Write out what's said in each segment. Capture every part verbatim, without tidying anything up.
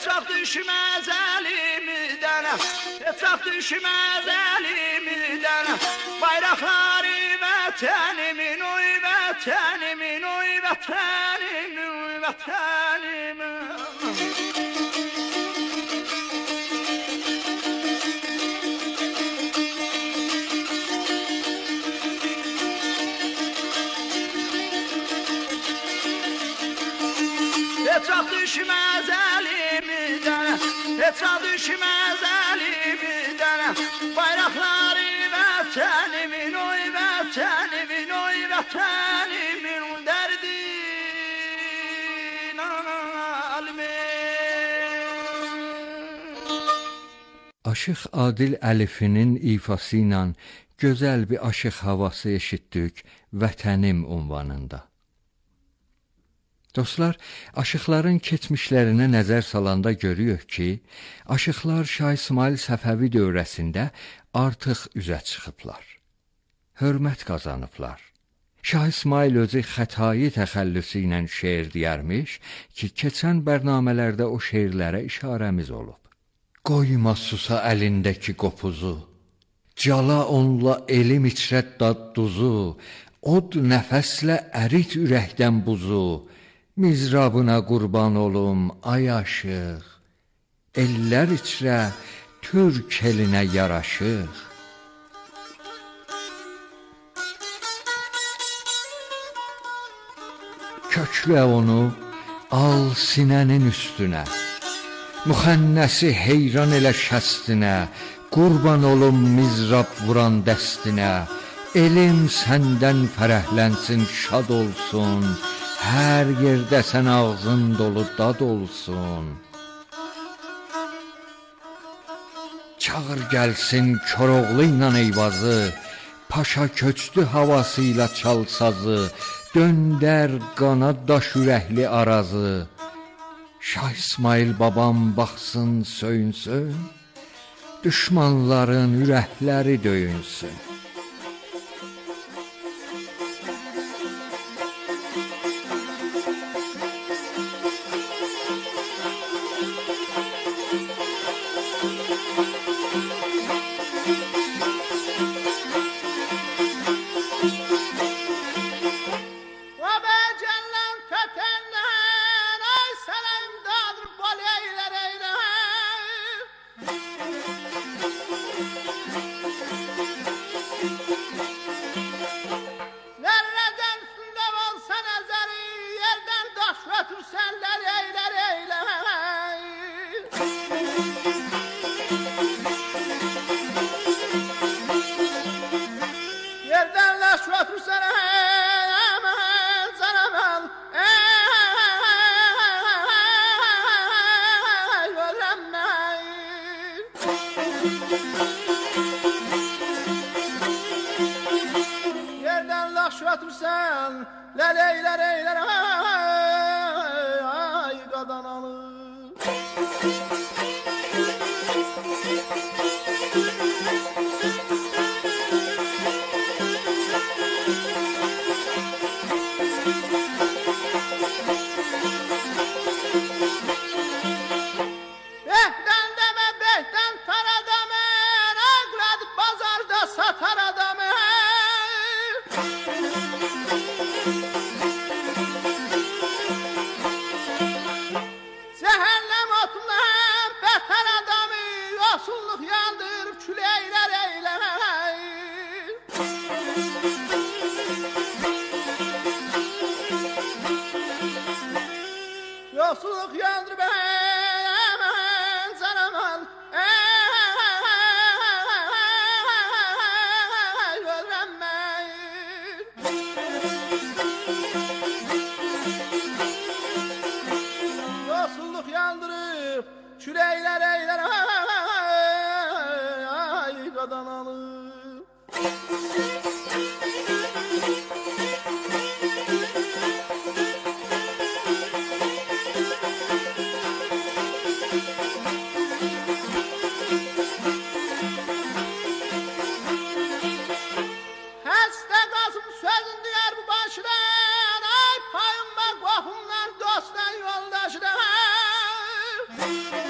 etraf düşmez elimizden, etraf düşmez elimizden. Bayrakları vətənimin, oy vətənimin, oy vətənimin, oy vətənimin. Etraf düşmez elimizden, etraf düşmez elimizden. Bayrakları vətənimin, oy vətənimin, oy vətənimin dərdin almin. Aşıq Adil Əlifinin ifası ilə gözəl bir aşıq havası eşitdik Vətənim unvanında. Dostlar, aşıqların keçmişlərinə nəzər salanda görüyoruz ki, aşıqlar Şah İsmail Səfəvi dövrəsində artıq üzə çıxıblar. Hörmət qazanıblar. Şah İsmail özü xətai təxəllüsü ilə şeir deyərmiş ki, keçən bərnamələrdə o şeirlərə işarəmiz olub. Qoyma susa əlindəki qopuzu, cala onla elim içrət dad duzu, od nəfəslə ərit ürəkdən buzu, mizrabına qurban olum ay aşıq, ellər içrə türk elinə yaraşıq. Köklə onu al sinənin üstünə, müxənnəsi heyran elə şəstinə, qurban olum mizrab vuran dəstinə, elim səndən fərəhlənsin, şad olsun, hər yerdə sən ağzın dolu dad olsun. Çağır gəlsin Koroğlu ilə Eyvazı, paşa köçdü havasıyla çalsazı, döndər qana daş ürəkli arazı. Şah İsmail babam baxsın söyünsün, düşmanların ürəkləri döyünsün. Yoxsulluq yandır mən canıman, ölürəm mən. Yoxsulluq yandırıb çürəklər eylər, ay qadan alıb. Başdan, ay payım var, qohumlar, dostlar, yoldaşlar.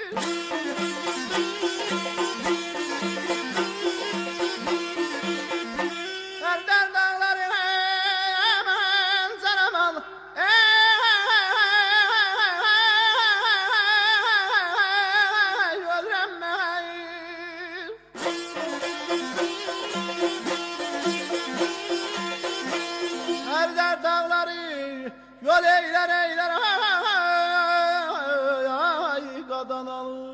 Erdar dağları manzaram al. Ey ölürüm ben. Erdar dağları yol eyler eyler ay qadanalı.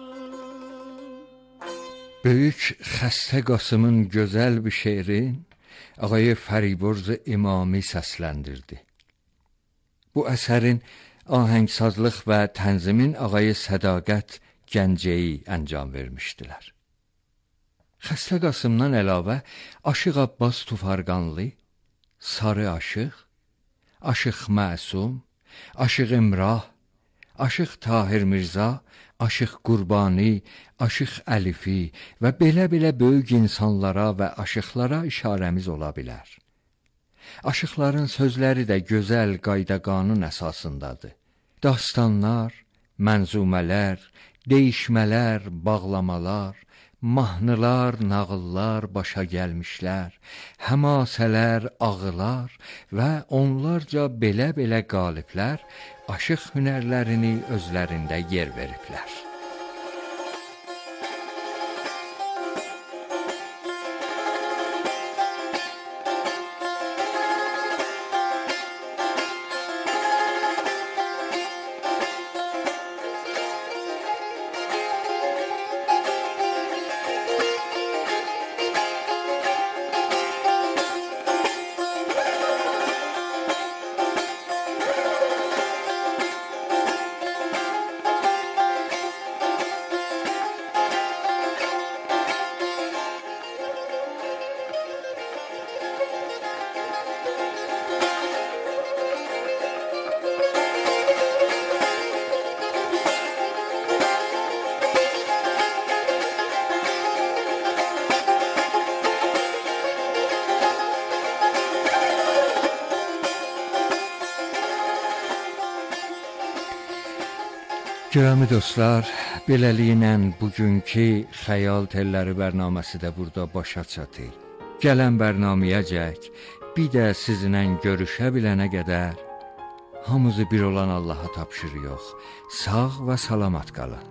Böyük Xəstə Qasımın gözəl bir şeirin Ağayı Fəriborz İmami səsləndirdi. Bu əsərin ahəngsazlıq və tənzimin Ağayı Sədaqət Gəncəyi əncam vermişdilər. Xəstə Qasımdan əlavə Aşıq Abbas Tufarqanlı, Sarı Aşıq, Aşıq Məsum, Aşıq İmrah, Aşıq Tahir Mirza, Aşıq Qurbani, Aşıq Əlifi və belə-belə böyük insanlara və aşıqlara işarəmiz ola bilər. Aşıqların sözləri də gözəl qayda-qanun əsasındadır. Dastanlar, mənzumələr, deyişmələr, bağlamalar, mahnılar, nağıllar başa gəlmişlər, həmasələr, ağılar və onlarca belə-belə qaliblər aşıq hünərlərini özlərində yer veriblər. Görəmi dostlar, beləliklə bugünkü Xəyal Telləri bərnaməsi də burada başa çatır. Gələn bərnaməyəcək, bir də sizinlə görüşə bilənə qədər hamımızı bir olan Allaha tapşırıq. Sağ və salamat qalın.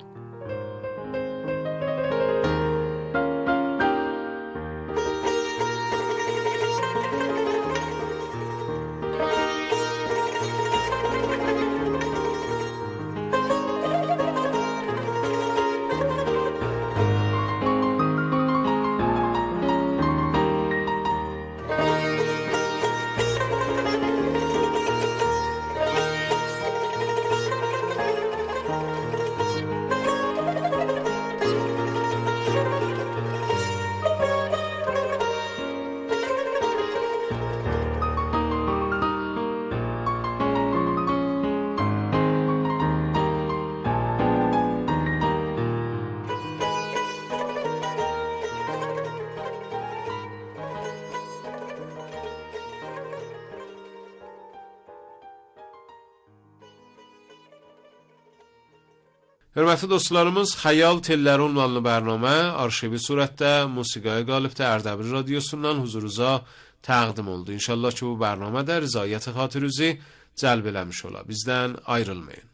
Hörmətli dostlarımız, Xəyal Telləri ünvanlı bərnamə arşivi surətdə Musiqaya Qalibdə Ərdəbil Radiosundan huzurunuza təqdim oldu. İnşallah ki, bu bərnamə də rızayət-i xatirinizi cəlb eləmiş ola. Bizdən ayrılmayın.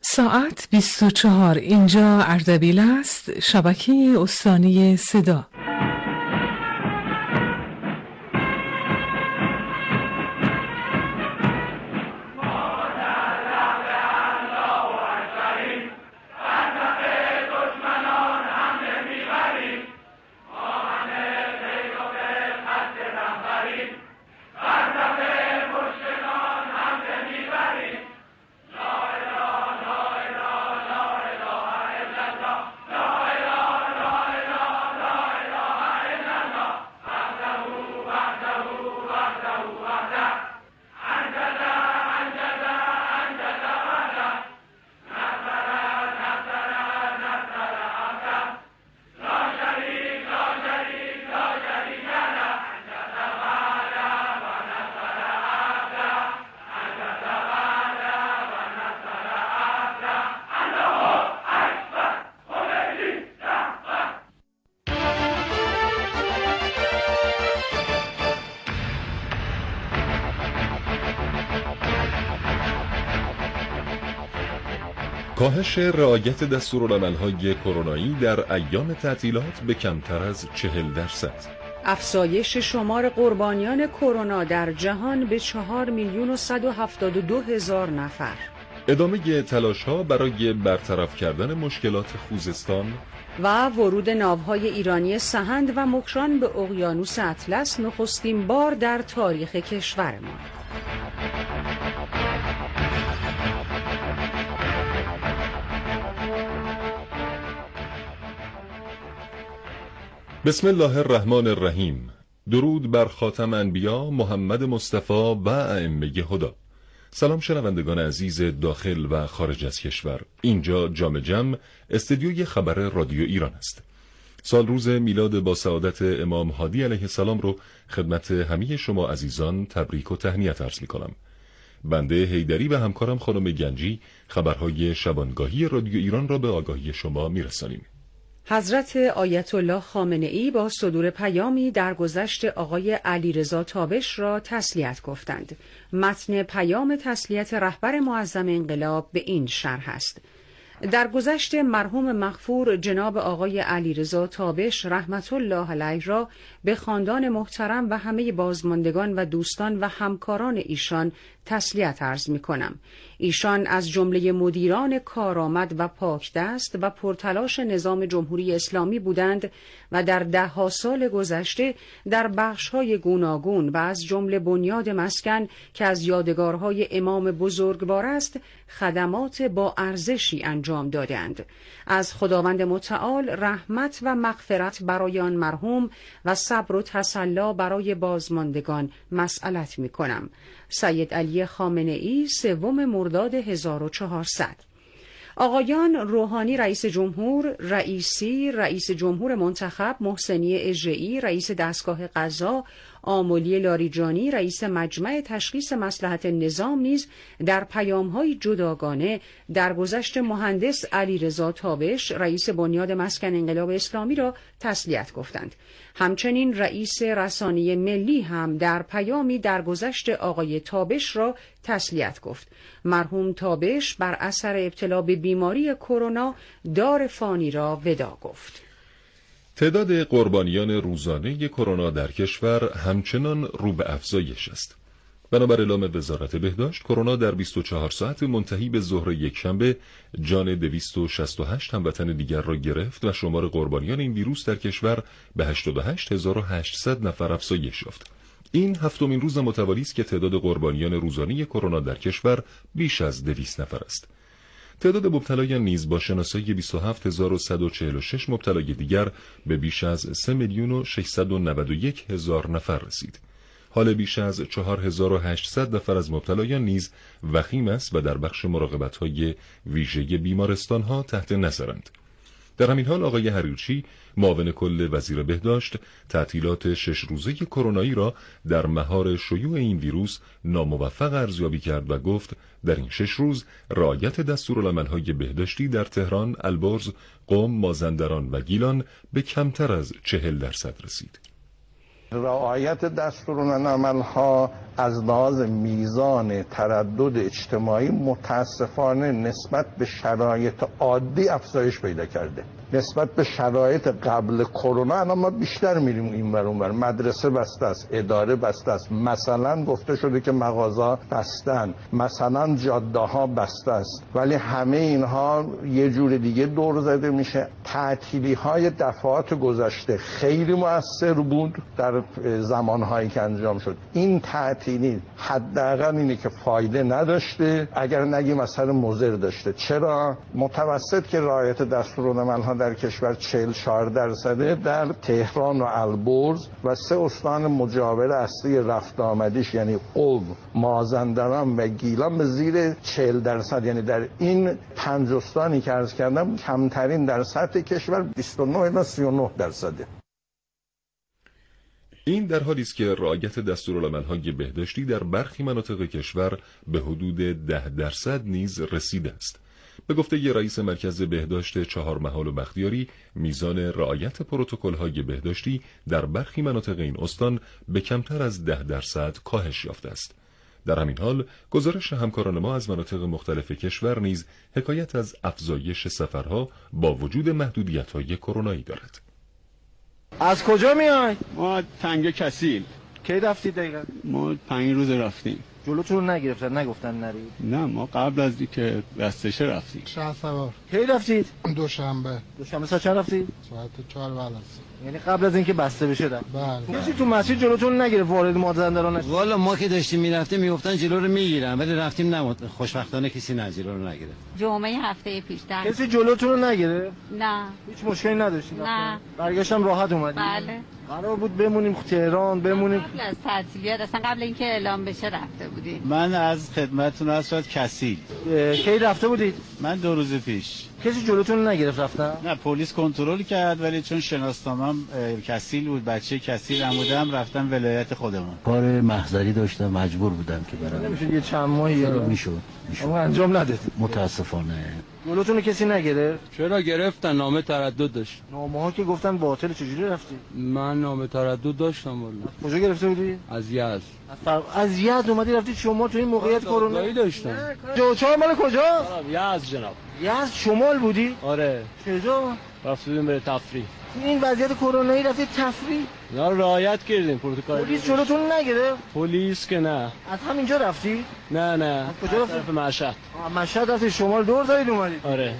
ساعت بیست و چهار. اینجا اردبیل است، شبکه استانی صدا. کاهش رعایت دستورالعمل‌های کرونایی در ایام تعطیلات به کمتر از چهل درصد. افزایش شمار قربانیان کرونا در جهان به چهار میلیون و صد و هفتاد و دو هزار نفر. ادامه تلاش‌ها برای برطرف کردن مشکلات خوزستان و ورود ناوهای ایرانی سهند و مکران به اقیانوس اطلس نخستین بار در تاریخ کشورمان. بسم الله الرحمن الرحیم. درود بر خاتم انبیا محمد مصطفی و ائمه هدی. سلام شنوندگان عزیز داخل و خارج از کشور. اینجا جام جم استدیوی خبر رادیو ایران است. سال روز میلاد با سعادت امام هادی علیه السلام رو خدمت همه شما عزیزان تبریک و تهنیت عرض می کنم. بنده حیدری و همکارم خانم گنجی خبرهای شبانگاهی رادیو ایران را به آگاهی شما می رسانیم. حضرت آیت الله خامنه ای با صدور پیامی درگذشت آقای علیرضا تابش را تسلیت گفتند. متن پیام تسلیت رهبر معظم انقلاب به این شرح است: درگذشت مرحوم مغفور جناب آقای علیرضا تابش رحمت الله علیه را به خاندان محترم و همه بازماندگان و دوستان و همکاران ایشان تسلیت عرض می کنم. ایشان از جمله مدیران کارآمد و پاکدست و پرتلاش نظام جمهوری اسلامی بودند و در ده ها سال گذشته در بخش‌های گوناگون و از جمله بنیاد مسکن که از یادگارهای امام بزرگوار است خدمات با ارزشی انجام دادند. از خداوند متعال رحمت و مغفرت برای آن مرحوم و صبر و تسلی برای بازماندگان مسئلت می کنم. سید علی خامنه ای، سوم مرداد هزار و چهارصد. آقایان روحانی رئیس جمهور، رئیسی رئیس جمهور منتخب، محسنی اژه‌ای رئیس دستگاه قضا، آملی لاریجانی رئیس مجمع تشخیص مصلحت نظام نیز در پیام‌های جداگانه درگذشت مهندس علیرضا تابش رئیس بنیاد مسکن انقلاب اسلامی را تسلیت گفتند. همچنین رئیس رسانه ملی هم در پیامی درگذشت آقای تابش را تسلیت گفت. مرحوم تابش بر اثر ابتلا به بیماری کرونا دار فانی را وداع گفت. تعداد قربانیان روزانه کرونا در کشور همچنان رو به افزایش است. بنابر اعلام وزارت بهداشت، کرونا در بیست و چهار ساعت منتهی به ظهر یکشنبه جان دویست و شصت و هشت هموطن دیگر را گرفت و شمار قربانیان این ویروس در کشور به هشتاد و هشت هزار و هشتصد نفر افزایش یافت. این هفتمین روز متوالی است که تعداد قربانیان روزانه کرونا در کشور بیش از دویست نفر است. تعداد مبتلایان نیز با شناسایی بیست و هفت هزار و صد و چهل و شش مبتلای دیگر به بیش از سه میلیون و ششصد و نود و یک هزار نفر رسید. حال بیش از چهار هزار و هشتصد نفر از مبتلایان نیز وخیم است و در بخش مراقبت‌های ویژه بیمارستان‌ها تحت نظرند. در همین حال آقای حریرچی معاون کل وزیر بهداشت تعطیلات شش روزه کرونایی را در مهار شیوع این ویروس ناموفق ارزیابی کرد و گفت در این شش روز رعایت دستورالعمل‌های بهداشتی در تهران، البرز، قم، مازندران و گیلان به کمتر از چهل درصد رسید. رعایت دستورالعمل‌ها از لحاظ میزان تردد اجتماعی متاسفانه نسبت به شرایط عادی افزایش پیدا کرده. نسبت به شرایط قبل کرونا الان ما بیشتر میریم این ور اون ور. مدرسه بسته است، اداره بسته است، مثلا گفته شده که مغازه بستن، مثلا جاده ها بسته است، ولی همه اینها یه جور دیگه دور زده میشه. تعطیلی های دفعات گذشته خیلی مؤثر بود در زمانهایی که انجام شد. این تعطیلی حداقل اینه که فایده نداشته، اگر نگیم اثر مضر داشته. چرا؟ متوسط که رعایت دستورالعمل‌ها در کشور چهل و چهار درصده، در تهران و البرز و سه استان مجاور اصلی رفت آمدیش یعنی قم، مازندران و گیلان به زیر چهل درصد، یعنی در این پنج استانی که عرض کردم کمترین در سطح کشور بیست و نه الی سی و نه درصده. این در حالی است که رعایت دستورالعمل‌های بهداشتی در برخی مناطق کشور به حدود ده درصد نیز رسیده است. به گفته رئیس مرکز بهداشت چهارمحال و بختیاری، میزان رعایت پروتکل‌های بهداشتی در برخی مناطق این استان به کمتر از ده درصد کاهش یافته است. در همین حال گزارش همکاران ما از مناطق مختلف کشور نیز حکایت از افزایش سفرها با وجود محدودیت‌های کرونایی دارد. از کجا میای؟ ما تنگ کسیل. کی رفتی دقیقا؟ ما پنج روز رفتیم. جلوتون نگرفتن نگفتن نرید؟ نه، ما قبل از اینکه بستشه رفتیم. شهر سوار. کی رفتید؟ دوشنبه. دوشنبه ساعت چند رفتید؟ ساعت چهار بعد از. یعنی قبل از اینکه بسته بشه رفت. بله. کسی تو مسیر جلوتون نگرفت وارد مازندران نشد؟ والا ما که داشتیم میرفتیم میگفتن جلو رو میگیرن، ولی رفتیم نمود. خوشبختانه کسی نه جلو رو نگرفت. جمعه هفته پیش در کسی جلوتون رو نگرفت؟ نه. هیچ مشکلی نداشتید؟ نه. برگشتم راحت اومدید؟ بله. قرار بود بمونیم تهران بمونیم. قبل از تعطیلیات اصلا قبل اینکه اعلام بشه رفته بودیم. من از خدمتتون از کسیل. کی رفته بودید؟ من دو روز پیش. کسی جلوتون نگرفت رفتن؟ نه، پلیس کنترل کرد، ولی چون شناسنامه‌ام کسیل بود، بچه کسیل هم بودم، رفتم ولایت خودمون. کار محضری داشتم، مجبور بودم که برم. نمیشه یه چند ماهی میشد میشد اما انجام نداد. متاسفانه. جلوتون کسی نگرفت؟ چرا گرفتن؟ نامه تردد داشت. نامه ها که گفتن باطل، چجوری رفتی؟ من نامه تردد داشتم والا. کجا گرفته بودی؟ از یزد. از, فر... از یزد اومدی رفتی شما تو این موقعیت کرونا؟ داشتم. جوچار مال کجا؟ یزد جناب. یزد شمال بودی؟ آره. چجا؟ رفتیم به تفریح. این وضعیت کرونایی رفتی تفریح؟ نه، رعایت کردیم پروتکل. پلیس جلوتون نگرفت؟ پلیس که نه. از همینجا رفتی؟ نه نه. کجا رفتی؟ طرف مشهد. مشهد رفتی شمال دور زدید اومدید؟ آره.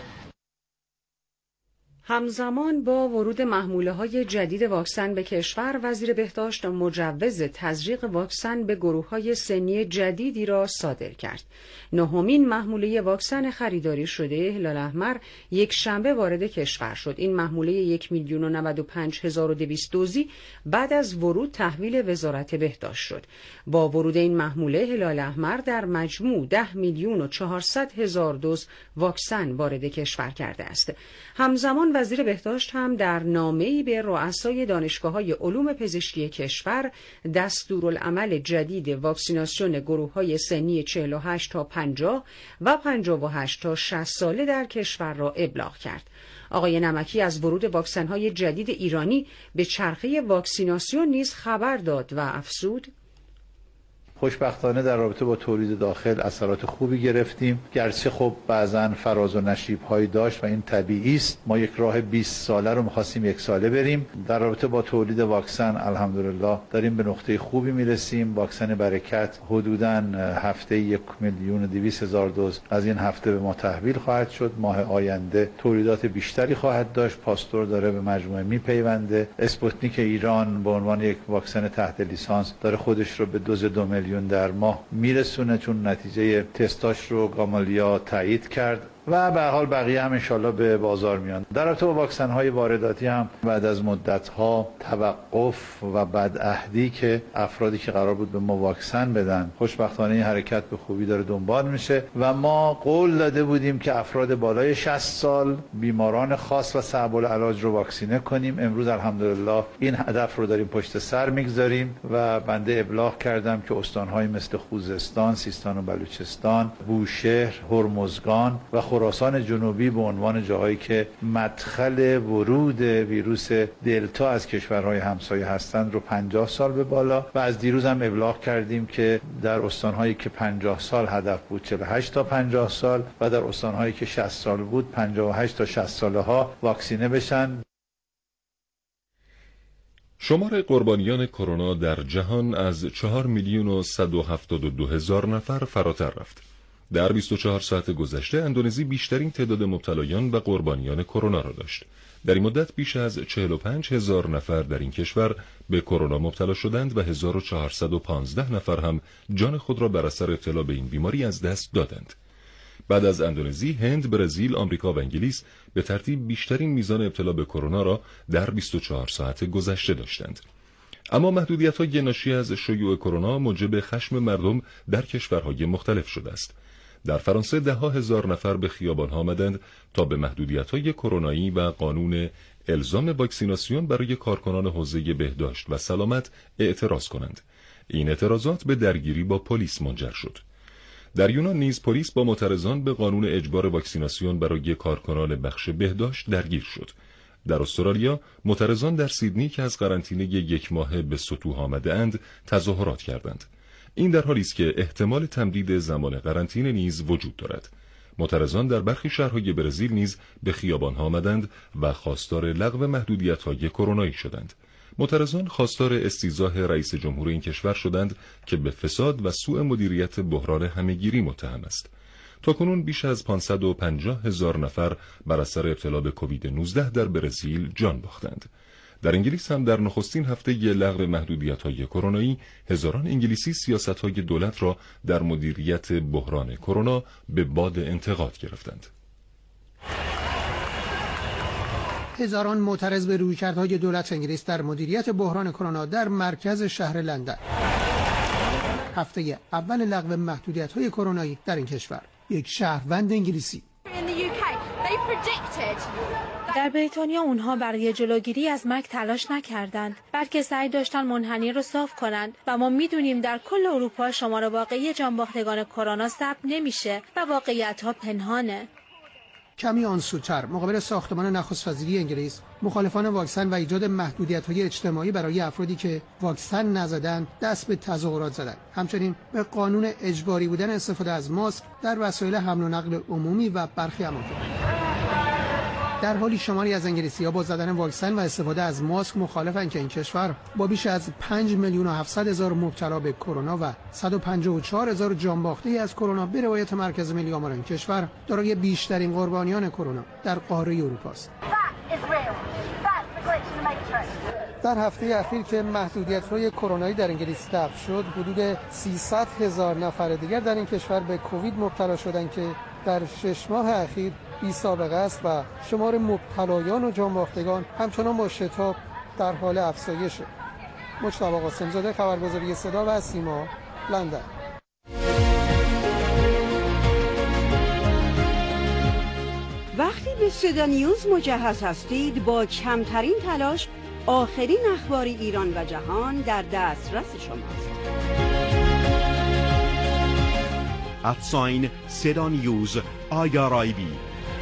همزمان با ورود محموله های جدید واکسن به کشور، وزیر بهداشت مجوز تزریق واکسن به گروه های سنی جدیدی را صادر کرد. نهمین محموله واکسن خریداری شده هلال احمر یک شنبه وارد کشور شد. این محموله یک میلیون و نود و پنج هزار و دویست دوزی بعد از ورود تحویل وزارت بهداشت شد. با ورود این محموله هلال احمر در مجموع ده میلیون و چهارصد هزار دوز واکسن وارد کشور کرده است. همزمان وزیر بهداشت هم در نامه‌ای به رؤسای دانشگاه‌های علوم پزشکی کشور دستورالعمل جدید واکسیناسیون گروه‌های سنی چهل و هشت تا پنجاه و پنجاه و هشت تا شصت ساله در کشور را ابلاغ کرد. آقای نمکی از ورود واکسن‌های جدید ایرانی به چرخه واکسیناسیون نیز خبر داد و افزود: خوشبختانه در رابطه با تولید داخل اثرات خوبی گرفتیم، گرچه خب بعضاً فراز و نشیب هایی داشت و این طبیعی است. ما یک راه بیست ساله رو می‌خواستیم یک ساله بریم. در رابطه با تولید واکسن الحمدلله داریم به نقطه خوبی میرسیم. واکسن برکت حدوداً هفته یک میلیون و دویست هزار دوز از این هفته به ما تحویل خواهد شد. ماه آینده تولیدات بیشتری خواهد داشت. پاستور داره به مجموعه میپیونده. اسپوتنیک ایران به عنوان یک واکسن تحت لیسانس داره خودش رو به دوز دو میلیون در ماه میرسونه، چون نتیجه تستاش رو گامالیا تایید کرد و به حال بقیه هم انشالله به بازار میان. در رابطه با واکسن های وارداتی هم بعد از مدت ها توقف و بدعهدی که افرادی که قرار بود به ما واکسن بدن، خوشبختانه این حرکت به خوبی داره دنبال میشه و ما قول داده بودیم که افراد بالای شصت سال، بیماران خاص و صعب العلاج رو واکسینه کنیم. امروز الحمدلله این هدف رو داریم پشت سر میگذاریم و بنده ابلاغ کردم که استان‌های مثل خوزستان، سیستان و بلوچستان، بوشهر، هرمزگان و خراسان جنوبی به عنوان جاهایی که مدخل ورود ویروس دلتا از کشورهای همسایه هستند رو پنجاه سال به بالا و از دیروز هم ابلاغ کردیم که در استانهایی که پنجاه سال هدف بود چهل و هشت تا پنجاه سال و در استانهایی که شصت سال بود پنجاه و هشت تا شصت ساله ها واکسینه بشن. شمار قربانیان کرونا در جهان از چهار میلیون و صد و هفتاد و دو هزار نفر فراتر رفت. در بیست و چهار ساعت گذشته اندونزی بیشترین تعداد مبتلایان و قربانیان کرونا را داشت. در این مدت بیش از چهل و پنج هزار نفر در این کشور به کرونا مبتلا شدند و هزار و چهارصد و پانزده نفر هم جان خود را بر اثر ابتلا به این بیماری از دست دادند. بعد از اندونزی، هند، برزیل، آمریکا و انگلیس به ترتیب بیشترین میزان ابتلا به کرونا را در بیست و چهار ساعت گذشته داشتند. اما محدودیت‌های ناشی از شیوع کرونا موجب خشم مردم در کشورهای مختلف شده است. در فرانسه ده ها هزار نفر به خیابان‌ها آمدند تا به محدودیت‌های کرونایی و قانون الزام واکسیناسیون برای کارکنان حوزه بهداشت و سلامت اعتراض کنند. این اعتراضات به درگیری با پلیس منجر شد. در یونان نیز پلیس با معترضان به قانون اجبار واکسیناسیون برای کارکنان بخش بهداشت درگیر شد. در استرالیا معترضان در سیدنی که از قرنطینه یک ماهه به سطوح آمده‌اند تظاهرات کردند. این در حالی است که احتمال تمدید زمان قرنطینه نیز وجود دارد. معترضان در برخی شهرهای برزیل نیز به خیابان‌ها آمدند و خواستار لغو محدودیت‌های کرونایی شدند. معترضان خواستار استیضاح رئیس جمهور این کشور شدند که به فساد و سوء مدیریت بحران همه‌گیری متهم است. تاکنون بیش از پانصد و پنجاه هزار نفر بر اثر ابتلا به کووید نوزده در برزیل جان باختند. در انگلیس هم در نخستین هفته لغو محدودیت‌های کرونایی هزاران انگلیسی سیاست‌های دولت را در مدیریت بحران کرونا به باد انتقاد گرفتند. هزاران معترض به رویکردهای دولت انگلیس در مدیریت بحران کرونا در مرکز شهر لندن. هفته اول لغو محدودیت‌های کرونایی در این کشور. یک شهروند انگلیسی: در بریتانیا اونها برای جلوگیری از مرگ تلاش نکردند، بلکه سعی داشتن منحنی رو صاف کنند و ما میدونیم در کل اروپا شمار واقعی جانباختگان کرونا ثبت نمیشه و واقعیت‌ها پنهانه. کمی آنسوتر مقابل ساختمان نخست وزیری انگلیس، مخالفان واکسن و ایجاد محدودیت‌های اجتماعی برای افرادی که واکسن نزدند دست به تظاهرات زدند. همچنین به قانون اجباری بودن استفاده از ماسک در وسایل حمل و نقل عمومی و برخی اماکن. در حالی شماری از انگلیسی‌ها با زدن واکسن و استفاده از ماسک مخالفند که این کشور با بیش از پنج میلیون و هفتصد هزار مبتلا به کرونا و صد و پنجاه و چهار هزار جان باخته از کرونا به روایت مرکز ملی آمار این کشور دارای بیشترین قربانیان کرونا در قاره اروپا است. در هفته اخیر که محدودیت‌های کرونایی در انگلیس لغو شد، حدود سیصد هزار نفر دیگر در این کشور به کووید مبتلا شدند که در شش ماه اخیر بی سابقه است و شمار مبتلایان و جانباختگان همچنان با شتاب در حال افزایشه. مجتبی قاسم‌زاده، خبرگزاری صدا و سیما، لندن. وقتی به صدا نیوز مجهز هستید، با کمترین تلاش آخرین اخبار ایران و جهان در دسترس شماست. ادساین صدا نیوز آی آر آی بی.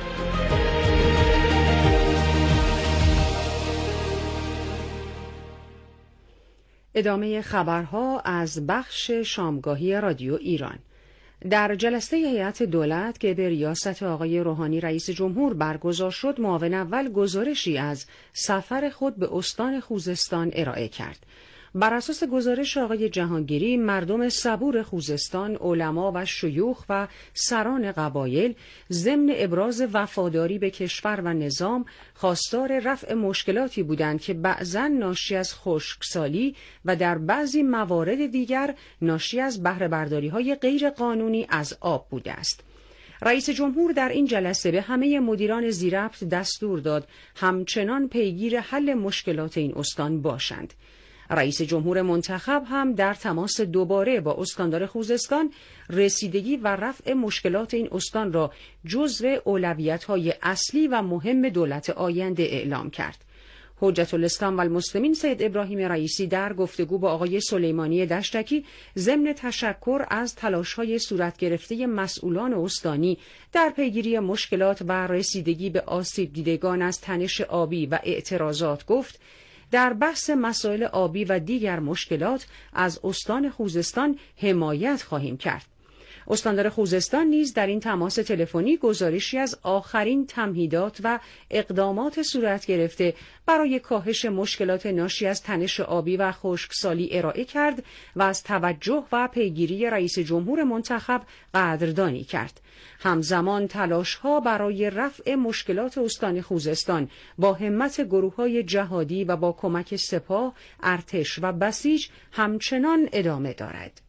ادامه خبرها از بخش شامگاهی رادیو ایران. در جلسه هیئت دولت که به ریاست آقای روحانی رئیس جمهور برگزار شد، معاون اول گزارشی از سفر خود به استان خوزستان ارائه کرد. بر اساس گزارش آقای جهانگیری، مردم صبور خوزستان، علما و شیوخ و سران قبایل ضمن ابراز وفاداری به کشور و نظام خواستار رفع مشکلاتی بودند که بعضاً ناشی از خشکسالی و در بعضی موارد دیگر ناشی از بهره برداری‌های غیر قانونی از آب بوده است. رئیس جمهور در این جلسه به همه مدیران زیربط دستور داد همچنان پیگیر حل مشکلات این استان باشند. رئیس جمهور منتخب هم در تماس دوباره با استاندار خوزستان رسیدگی و رفع مشکلات این استان را جزو اولویت‌های اصلی و مهم دولت آینده اعلام کرد. حجت الاسلام و المسلمین سید ابراهیم رئیسی در گفتگو با آقای سلیمانی دشتکی ضمن تشکر از تلاش‌های صورت گرفته مسئولان استانی در پیگیری مشکلات و رسیدگی به آسیب دیدگان از تنش آبی و اعتراضات گفت: در بحث مسائل آبی و دیگر مشکلات از استان خوزستان حمایت خواهیم کرد. استاندار خوزستان نیز در این تماس تلفنی گزارشی از آخرین تمهیدات و اقدامات صورت گرفته برای کاهش مشکلات ناشی از تنش آبی و خشکسالی ارائه کرد و از توجه و پیگیری رئیس جمهور منتخب قدردانی کرد. همزمان تلاش‌ها برای رفع مشکلات استان خوزستان با همت گروه‌های جهادی و با کمک سپاه، ارتش و بسیج همچنان ادامه دارد.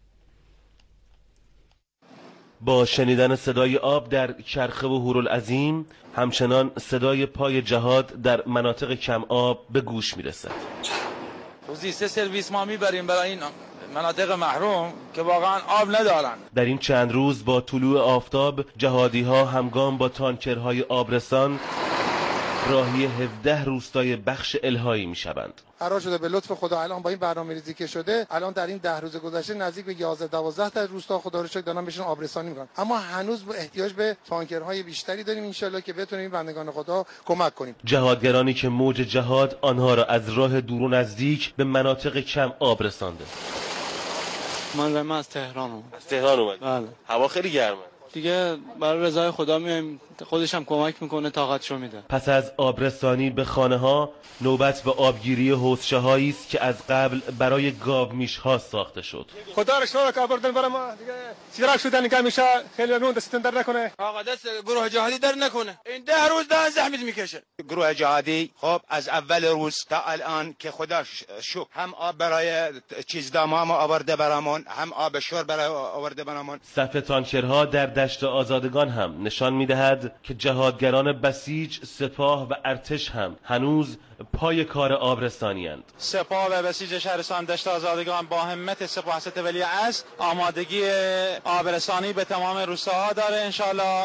با شنیدن صدای آب در کرخه و هورالعظیم همچنان صدای پای جهاد در مناطق کم آب به گوش میرسد. روزی سه سرویس ما میبریم برای این مناطق محروم که واقعا آب ندارن. در این چند روز با طلوع آفتاب جهادی ها همگام با تانکرهای آبرسان راهی هفده روستای بخش الهایی میشوند. قرار شده به لطف خدا الان با این برنامه‌ریزی که شده الان در این ده روز گذشته نزدیک به یازده دوازده تا روستا خدا رو شکر دارن بهشون آبرسانی میکنن، اما هنوز احتیاج به تانکرهای بیشتری داریم ان شاءالله که بتونیم این بندگان خدا کمک کنیم. جهادگرانی که موج جهاد آنها را از راه دور و نزدیک به مناطق کم آب رسانده. من من از تهران اومدم. از تهران اومدم. بله. هوا خیلی گرمه. دیگه برای رضای خدا میایم، خودش هم کمک میکنه، طاقتشو میده. پس از آبرسانی به خانه ها نوبت به آبگیری حوضچه هایی است که از قبل برای گاومیش ها ساخته شد. خدا رو شکر که آوردن برای ما دیگه سیراب شدن که میشه خیلی ممنون، دستتون در نکنه. آقا دست گروه جهادی در نکنه. این ده روز ده زحمت میکشه. گروه جهادی خب از اول روز تا الان که خدا شکر هم آب برای چیز دامام آورده برامون، هم آب شور برای آورده برامون. صف تانکرها در دشت آزادگان هم نشان میدهد که جهادگران بسیج، سپاه و ارتش هم هنوز پای کار آبرسانی‌اند. سپاه و بسیج شهرستان دشت آزادگان با همت سپاه ست ولی عصر آمادگی آبرسانی به تمام روستاها داره انشالله.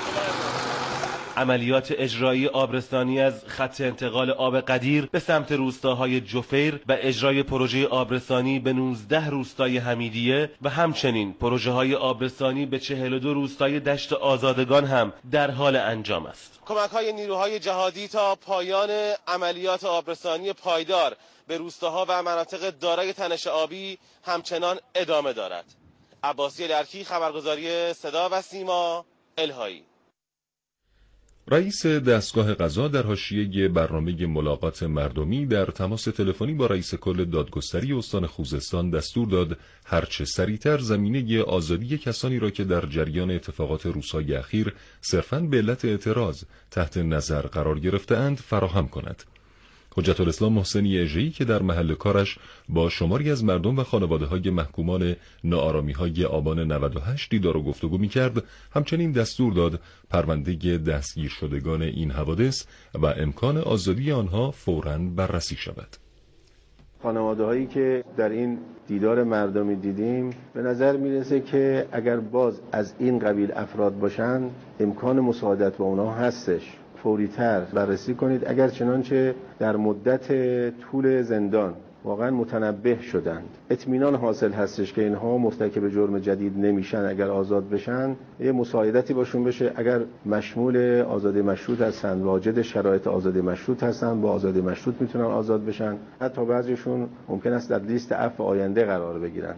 عملیات اجرایی آبرسانی از خط انتقال آب قدیر به سمت روستاهای جفیر و اجرای پروژه آبرسانی به نوزده روستای حمیدیه و همچنین پروژه های آبرسانی به چهل و دو روستای دشت آزادگان هم در حال انجام است. کمک های نیروهای جهادی تا پایان عملیات آبرسانی پایدار به روستاها و مناطق دارای تنش آبی همچنان ادامه دارد. عباسی لرکی، خبرگزاری صدا و سیما، الهایی. رئیس دستگاه قضا در حاشیه برنامه ملاقات مردمی در تماس تلفنی با رئیس کل دادگستری استان خوزستان دستور داد هرچه سریعتر زمینه آزادی کسانی را که در جریان اتفاقات روزهای اخیر صرفاً به علت اعتراض تحت نظر قرار گرفته‌اند فراهم کند. حجت الاسلام محسنی اژه‌ای که در محل کارش با شماری از مردم و خانواده‌های محکومان ناآرامی‌های آبان نود و هشت دیدار و گفتگو می‌کرد، همچنین دستور داد پرونده دستگیر شدگان این حوادث و امکان آزادی آنها فوراً بررسی شود. خانواده‌هایی که در این دیدار مردمی دیدیم به نظر میرسه که اگر باز از این قبیل افراد باشن امکان مساعدت با اونها هستش. فوری‌تر بررسی کنید، اگر چنانچه در مدت طول زندان واقعا متنبه شدند، اطمینان حاصل هستش که اینها مرتکب جرم جدید نمیشن، اگر آزاد بشن یه مساعدتی باشون بشه. اگر مشمول آزادی مشروط هستن، واجد شرایط آزادی مشروط هستن، با آزادی مشروط میتونن آزاد بشن. حتی بعضیشون ممکن است در لیست عفو آینده قرار بگیرن.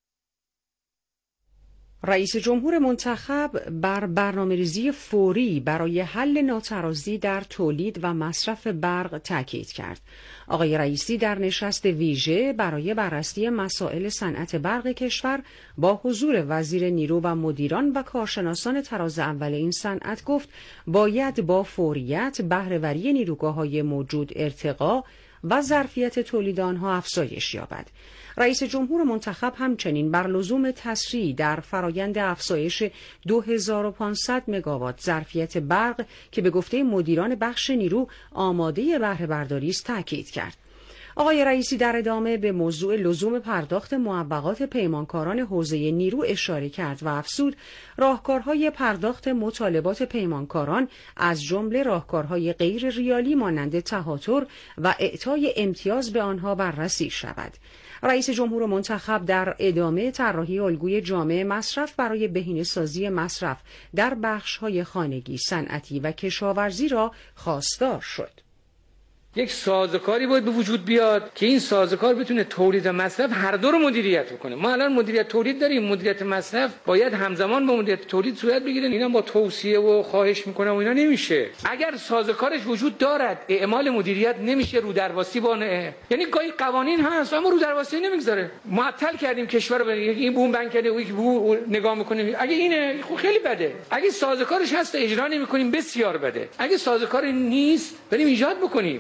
رئیس جمهور منتخب بر برنامه‌ریزی فوری برای حل ناترازی در تولید و مصرف برق تاکید کرد. آقای رئیسی در نشست ویژه برای بررسی مسائل صنعت برق کشور با حضور وزیر نیرو و مدیران و کارشناسان تراز اول این صنعت گفت باید با فوریت بهره‌وری نیروگاه‌های موجود ارتقا و ظرفیت تولید آنها افزایش یابد. رئیس جمهور منتخب همچنین بر لزوم تسریع در فرایند افزایش دو هزار و پانصد مگاوات ظرفیت برق که به گفته مدیران بخش نیرو آماده بهره برداری است تاکید کرد. آقای رئیسی در ادامه به موضوع لزوم پرداخت معوقات پیمانکاران حوزه نیرو اشاره کرد و افزود راهکارهای پرداخت مطالبات پیمانکاران از جمله راهکارهای غیر ریالی مانند تهاتر و اعطای امتیاز به آنها بررسی شود. رئیس جمهور منتخب در ادامه طراحی الگوی جامع مصرف برای بهینه‌سازی مصرف در بخش‌های خانگی، صنعتی و کشاورزی را خواستار شد. یک سازوکاری باید به وجود بیاد که این سازوکار بتونه تولید و مصرف هر دو رو مدیریت کنه. ما الان مدیریت تولید داریم، مدیریت مصرف باید همزمان با مدیریت تولید صورت بگیره. اینا با توصیه و خواهش میکنم و اینا نمیشه. اگر سازوکارش وجود دارد، اعمال مدیریت نمیشه، رو درواسی بانه. یعنی گاهی قوانین هست اما رو درواسی نمیگذاره. معطل کردیم کشور رو، این بوم بند کرده، یک بو نگاه میکنیم. اگه اینه خب خیلی بده. اگه سازوکارش هست اجرا نمیکنیم بسیار بده. اگه سازوکار نیست بریم ایجاد بکنیم.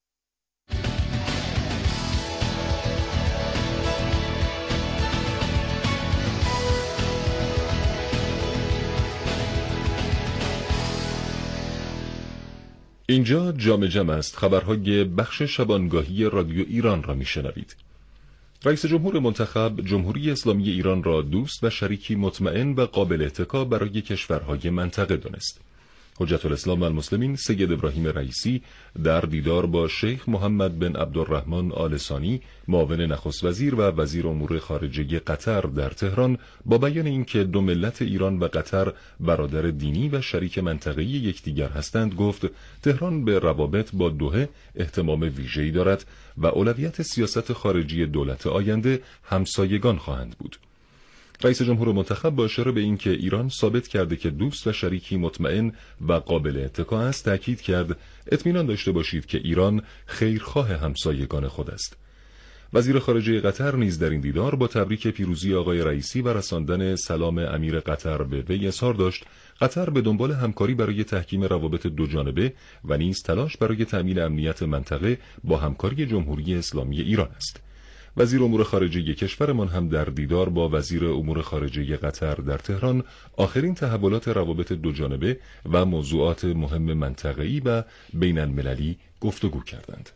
اینجا جام جم است. خبرهای بخش شبانگاهی رادیو ایران را میشنوید. رئیس جمهور منتخب جمهوری اسلامی ایران را دوست و شریکی مطمئن و قابل اتکا برای کشورهای منطقه دانست. حجت الاسلام و المسلمین سید ابراهیم رئیسی در دیدار با شیخ محمد بن عبدالرحمن آل ثانی معاون نخست وزیر و وزیر امور خارجه قطر در تهران با بیان اینکه دو ملت ایران و قطر برادر دینی و شریک منطقه‌ای یکدیگر هستند گفت تهران به روابط با دوحه اهتمام ویژه‌ای دارد و اولویت سیاست خارجی دولت آینده همسایگان خواهند بود. رئیس جمهور منتخب با اشاره به اینکه ایران ثابت کرده که دوست و شریکی مطمئن و قابل اتکا است تاکید کرد اطمینان داشته باشید که ایران خیرخواه همسایگان خود است. وزیر خارجه قطر نیز در این دیدار با تبریک پیروزی آقای رئیسی و رساندن سلام امیر قطر به وی اظهار داشت قطر به دنبال همکاری برای تحکیم روابط دوجانبه و نیز تلاش برای تأمین امنیت منطقه با همکاری جمهوری اسلامی ایران است. وزیر امور خارجه کشورمان هم در دیدار با وزیر امور خارجه قطر در تهران آخرین تحولات روابط دوجانبه و موضوعات مهم منطقه‌ای و بین المللی گفتگو کردند.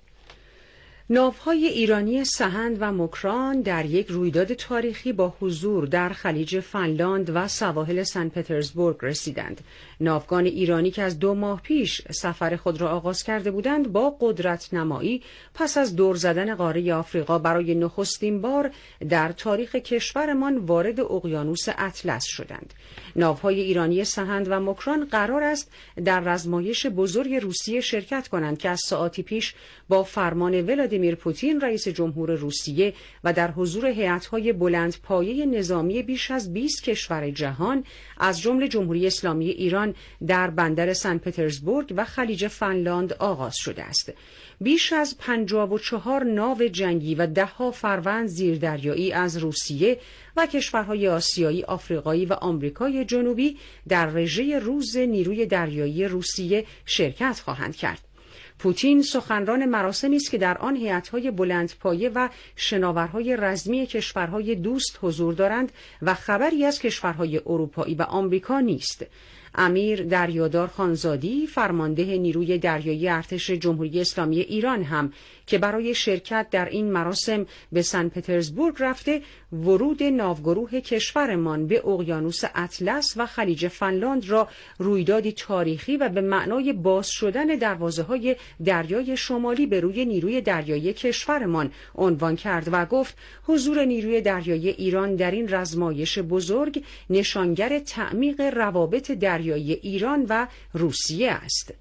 ناوهای ایرانی سهند و مکران در یک رویداد تاریخی با حضور در خلیج فنلاند و سواحل سن پترزبورگ رسیدند. ناوگان ایرانی که از دو ماه پیش سفر خود را آغاز کرده بودند با قدرت نمایی پس از دور زدن قاره آفریقا برای نخستین بار در تاریخ کشورمان وارد اقیانوس اطلس شدند. ناوهای ایرانی سهند و مکران قرار است در رزمایش بزرگ روسیه شرکت کنند که از ساعاتی پیش با فرمان ولادیمیر پوتین رئیس جمهور روسیه و در حضور هیئت‌های بلندپایه نظامی بیش از بیست کشور جهان از جمله جمهوری اسلامی ایران در بندر سن پترزبورگ و خلیج فنلاند آغاز شده است. بیش از پنجاه و چهار ناو جنگی و ده‌ها فروند زیردریایی از روسیه و کشورهای آسیایی، آفریقایی و آمریکای جنوبی در رژه روز نیروی دریایی روسیه شرکت خواهند کرد. پوتین سخنران مراسمی است که در آن هیئت‌های بلندپایه و شناورهای رزمی کشورهای دوست حضور دارند و خبری از کشورهای اروپایی و آمریکا نیست. امیر دریادار خانزادی فرمانده نیروی دریایی ارتش جمهوری اسلامی ایران هم که برای شرکت در این مراسم به سن پترزبورگ رفته ورود ناوگروه کشورمان به اقیانوس اطلس و خلیج فنلاند را رویدادی تاریخی و به معنای باز شدن دروازه‌های دریای شمالی به روی نیروی دریایی کشورمان عنوان کرد و گفت حضور نیروی دریایی ایران در این رزمایش بزرگ نشانگر تعمیق روابط دریایی ایران و روسیه است.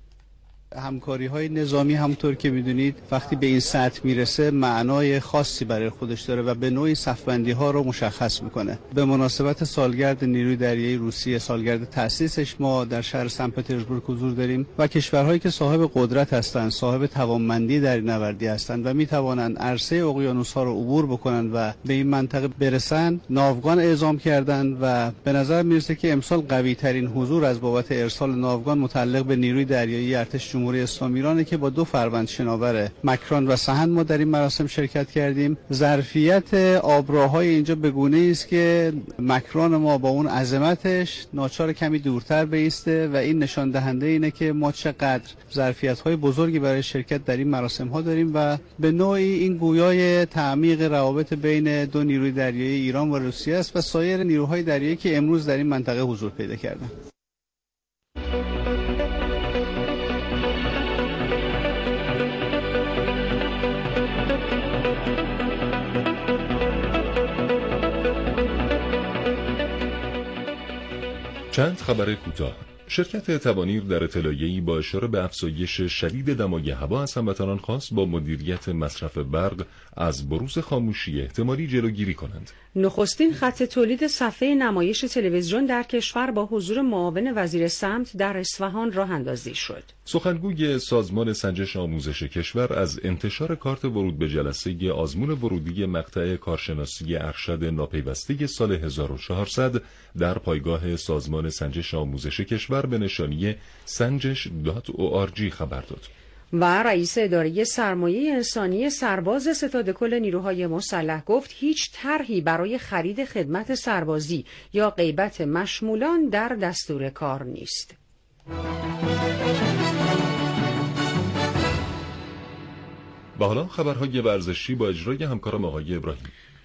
همکاری های نظامی همونطور که میدونید وقتی به این سطح میرسه معنای خاصی برای خودش داره و به نوعی صفبندی ها رو مشخص میکنه. به مناسبت سالگرد نیروی دریایی روسیه، سالگرد تأسیسش، ما در شهر سن پترزبورگ حضور داریم و کشورهایی که صاحب قدرت هستند، صاحب توانمندی در نوردی هستند و میتوانند عرصه اقیانوس ها رو عبور بکنند و به این منطقه برسند، ناوگان اعزام کردند و به نظر میرسه که امسال قوی ترین حضور از بابت ارسال ناوگان متعلق به نیروی دریایی ارتش جمهوری اسلامی ایرانه که با دو فروند شناور مکران و سهند ما در این مراسم شرکت کردیم. ظرفیت آبراهای اینجا به گونه‌ای است که مکران ما با اون عظمتش ناچار کمی دورتر بایسته و این نشان دهنده اینه که ما چقدر ظرفیت‌های بزرگی برای شرکت در این مراسم‌ها داریم و به نوعی این گویای تعمیق روابط بین دو نیروی دریایی ایران و روسیه است و سایر نیروهای دریایی که امروز در این منطقه حضور پیدا کردند. چند خبر کوتاه. شرکت تبانیر در اطلاعیه‌ای با اشاره به افزایش شدید دمای هوا از هموطنان خواست با مدیریت مصرف برق از بروز خاموشی احتمالی جلوگیری کنند. نخستین خط تولید صفحه نمایش تلویزیون در کشور با حضور معاون وزیر سمت در اصفهان راه اندازی شد. سخنگوی سازمان سنجش آموزش کشور از انتشار کارت ورود به جلسه آزمون ورودی مقطع کارشناسی ارشد ناپیوسته سال هزار و چهارصد در پایگاه سازمان سنجش آموزش کشور به نشانی سنجش دات او آر جی خبر داد. و رئیس اداره سرمایه انسانی سرباز ستاد کل نیروهای مسلح گفت هیچ طرحی برای خرید خدمت سربازی یا غیبت مشمولان در دستور کار نیست. و حالا خبرهای ورزشی با اجرای همکارم آقای ابراهیم.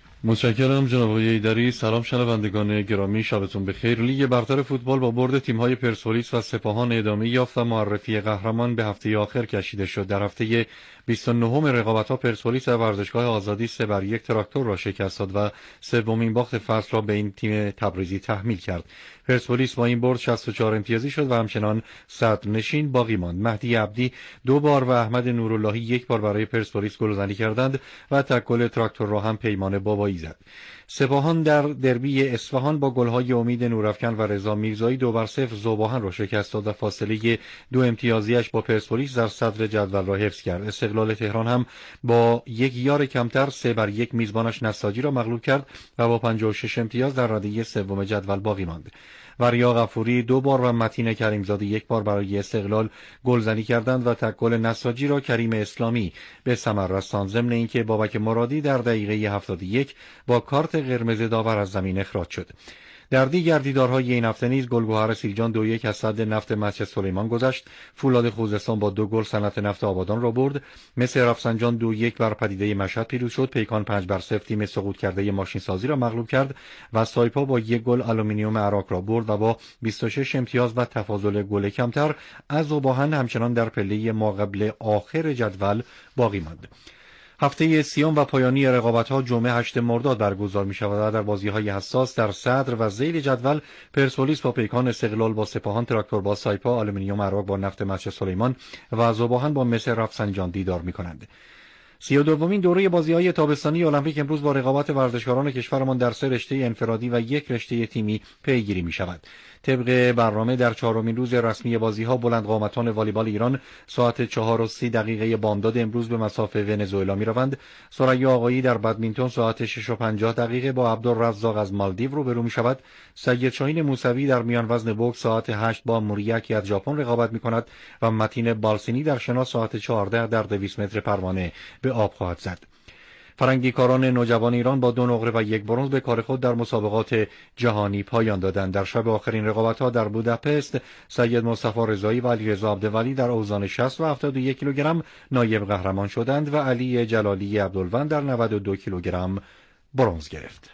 متشکرم جناب آقای ایدری. سلام شنوندگان گرامی، شبتون بخیر. لیگ برتر فوتبال با برد تیم‌های پرسپولیس و سپاهان ادامه یافت و معرفی قهرمان به هفته آخر کشیده شد. در هفته بیست و نهم رقابت‌ها پرسپولیس در ورزشگاه آزادی سه بر یک تراکتور را شکست داد و سومین باخت فصل را به این تیم تبریزی تحمیل کرد. پرسپولیس با این برد شصت و چهار امتیازی شد و همچنان صدر نشین باقی ماند. مهدی عبدی دو بار و احمد نوراللهی یک بار برای پرسپولیس گلزنی کردند و تک گل تراکتور را هم پیمان بابایی زد. سپاهان در دربی اصفهان با گل‌های امید نورافکن و رضا میرزایی دو بر صفر ذوباهن را شکست داد و فاصله دو امتیازیش با پرسپولیس در صدر جدول را حفظ کرد. استقلال تهران هم با یک یار کمتر سه بر یک میزبانش نساجی را مغلوب کرد و با پنجاه و شش امتیاز در رده سوم جدول باقی ماند. وریا غفوری دو بار و متین کریمزاده یک بار برای استقلال گلزنی کردند و تک گل نساجی را کریم اسلامی به ثمر رساند. ضمن اینکه بابک مرادی در دقیقه هفتاد و یک با کارت قرمز داور از زمین اخراج شد. در دیگر دیدارهای این هفته نیز گلگهر سیرجان دو یک از صد نفت مسجد سلیمان گذشت. فولاد خوزستان با دو گل صنعت نفت آبادان را برد. مس رفسنجان دو یک بر پدیده مشهد پیروز شد. پیکان پنج بر صفر تیم سقوط کرده ماشین سازی را مغلوب کرد و سایپا با یک گل آلومینیوم عراق را برد و با بیست و شش امتیاز و تفاضل گل کمتر از ذوباهن همچنان در پله ما قبل آخر جدول باقی ماند. هفته سیام و پایانی رقابت‌ها جمعه هشتم مرداد برگزار می‌شود و در بازی‌های حساس در صدر و ذیل جدول پرسپولیس با پیکان، استقلال با سپاهان، تراکتور با سایپا، آلومینیوم عراق با نفت مسجد سلیمان و ذوباهن با مس رفسنجان دیدار می‌کنند. سی و دومین دوره بازی‌های تابستانی المپیک امروز با رقابت ورزشکاران کشورمان در سه رشته انفرادی و یک رشته تیمی پیگیری می‌شود. طبق برنامه در چهارمین روز رسمی بازی‌ها بلندقامتان والیبال ایران ساعت چهار و سی دقیقه بامداد امروز به مصاف ونزوئلا می‌روند. ثریا آقایی در بدمینتون ساعت شش و پنجاه دقیقه با عبدالرزاق از مالدیو روبرو می‌شود. سید شاهین موسوی در میان وزن بوکس ساعت هشت با موریاکی از ژاپن رقابت می‌کند و متین بالسینی در شنا ساعت چهارده در دویست متر پروانه به آب خواهد زد. فرنگیکاران نوجوان ایران با دو نقره و یک برنز به کار خود در مسابقات جهانی پایان دادند. در شب آخرین رقابت‌ها در بوداپست سید مصطفی رضایی و علیرضا عبدولی در اوزان شصت و هفتاد و یک کیلوگرم نایب قهرمان شدند و علی جلالی عبدالوند در نود و دو کیلوگرم برنز گرفت.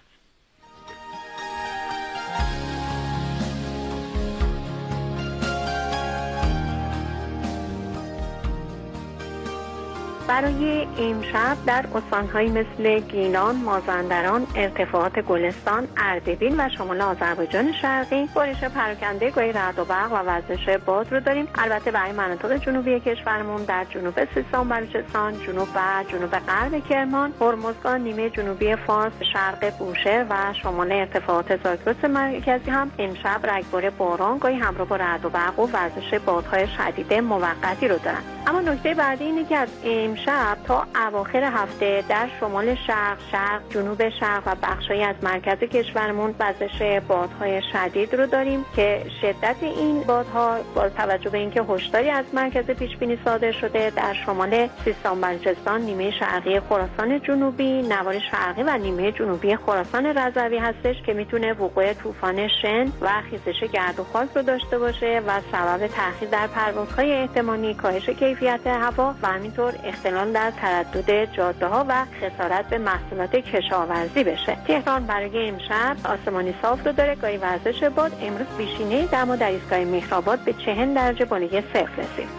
برای امشب در استان‌هایی مثل گیلان، مازندران، ارتفاعات گلستان، اردبیل و شمال آذربایجان شرقی بارش پراکنده گوی رعد و برق و وزش باد رو داریم. البته برای مناطق جنوبی کشورمون در جنوب سیستان، بلوچستان، جنوب و جنوب غرب کرمان، هرمزگان، نیمه جنوبی فارس، شرق بوشهر و شمال ارتفاعات زاگرس مرکزی هم امشب رگبار باران گاهی همراه با رعد و برق و وزش بادهای شدید موقتی رو دارن. اما نکته بعدی اینه که از امشب تا اواخر هفته در شمال شرق، شرق، جنوب شرق و بخشی از مرکز کشورمون وزش بادهای شدید رو داریم که شدت این بادها با توجه به اینکه هشداری از مرکز پیش بینی صادر شده در شمال سیستان بلوچستان، نیمه شرقی خراسان جنوبی، نوار شرقی و نیمه جنوبی خراسان رضوی هستش که میتونه وقوع طوفان شن و خیزش گرد و خاک رو داشته باشه و سبب تأخیر در پروازهای احتمالی، کاهش کیفیت هوا و همینطور اختلال در تردد جاده ها و خسارت به محصولات کشاورزی بشه. تهران برای امشب آسمانی صاف رو داره، گاهی ورزش باد. امروز بیشینه دما در ایستگاه مهرآباد به چهل درجه بالای صفر رسید.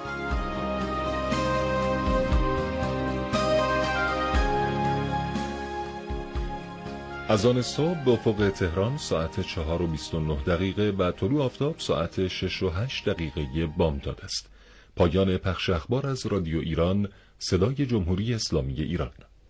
از آن صبح به افق تهران ساعت چهار و بیست و نه دقیقه و طلوع آفتاب ساعت شش و هشت دقیقه بامداد است. پایان پخش اخبار از رادیو ایران، صدای جمهوری اسلامی ایران.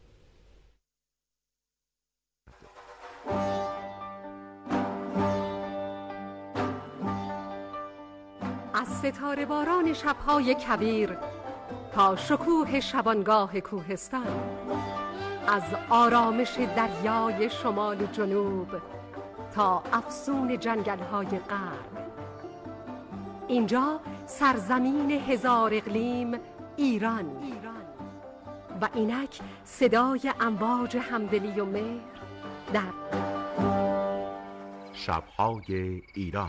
از ستاره باران شب‌های کویر تا شکوه شبانگاه کوهستان، از آرامش دریای شمال و جنوب تا افسون جنگل‌های غرب، اینجا سرزمین هزار اقلیم ایران و اینک صدای امواج همدلی و مهر در شب‌های ایران.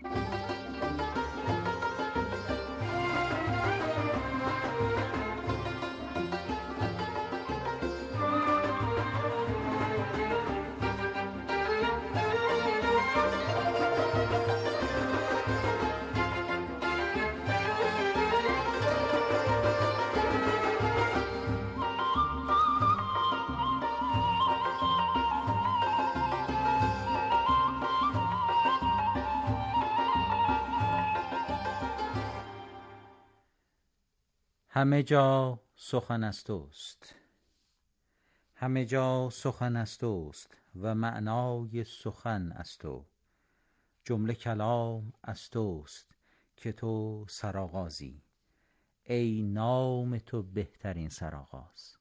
همه جا سخن از توست، همه جا سخن از توست و معنای سخن از تو، جمله کلام از توست که تو سرآغازی، ای نام تو بهترین سرآغاز.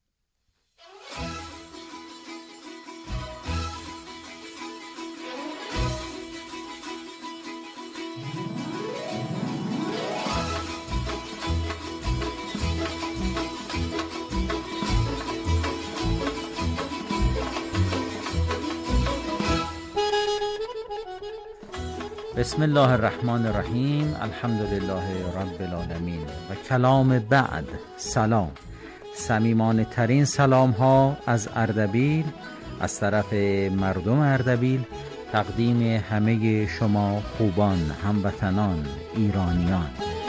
بسم الله الرحمن الرحیم، الحمدلله رب العالمین و کلام بعد. سلام، صمیمانه ترین سلام ها از اردبیل، از طرف مردم اردبیل، تقدیم همه شما خوبان، هموطنان، ایرانیان.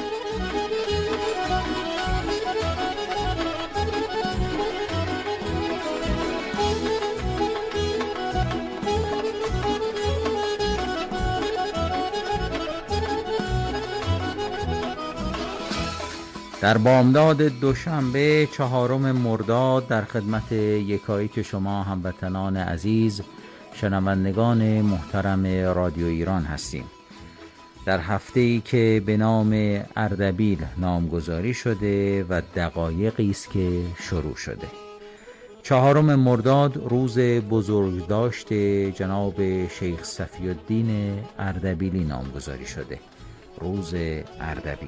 در بامداد دوشنبه چهارم مرداد در خدمت یکایک شما هموطنان عزیز، شنوندگان محترم رادیو ایران هستیم. در هفته‌ای که به نام اردبیل نامگذاری شده و دقایقی است که شروع شده. چهارم مرداد روز بزرگداشت جناب شیخ صفی الدین اردبیلی نامگذاری شده، روز اردبیل.